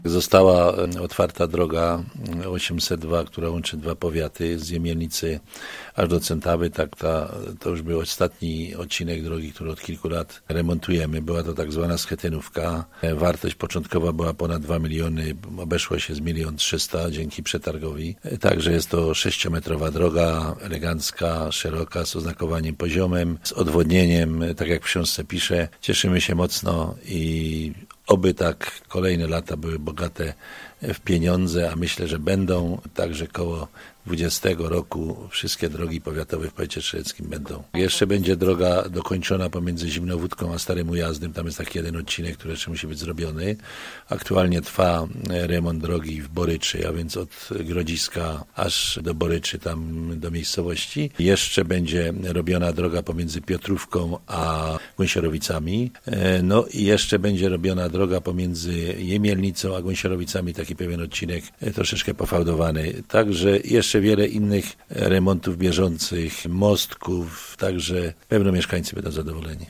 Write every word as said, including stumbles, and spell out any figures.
Została otwarta droga osiemset dwa, która łączy dwa powiaty z Jemielnicy aż do Centawy. Tak, ta, to już był ostatni odcinek drogi, który od kilku lat remontujemy. Była to tak zwana schetynówka. Wartość początkowa była ponad dwa miliony, obeszło się z milion trzysta dzięki przetargowi. Także jest to sześciometrowa droga, elegancka, szeroka, z oznakowaniem poziomem, z odwodnieniem, tak jak w książce piszę. Cieszymy się mocno i oby tak kolejne lata były bogate w pieniądze, a myślę, że będą. Także koło dwudziestego roku wszystkie drogi powiatowe w powiecie strzeleckim będą. Jeszcze będzie droga dokończona pomiędzy Zimnowódką a Starym Ujazdem. Tam jest taki jeden odcinek, który jeszcze musi być zrobiony. Aktualnie trwa remont drogi w Boryczy, a więc od Grodziska aż do Boryczy, tam do miejscowości. Jeszcze będzie robiona droga pomiędzy Piotrówką a Gąsiorowicami. No i jeszcze będzie robiona droga pomiędzy Jemielnicą a Gąsiorowicami, taki pewien odcinek troszeczkę pofałdowany. Także jeszcze wiele innych remontów bieżących, mostków, także pewno mieszkańcy będą zadowoleni.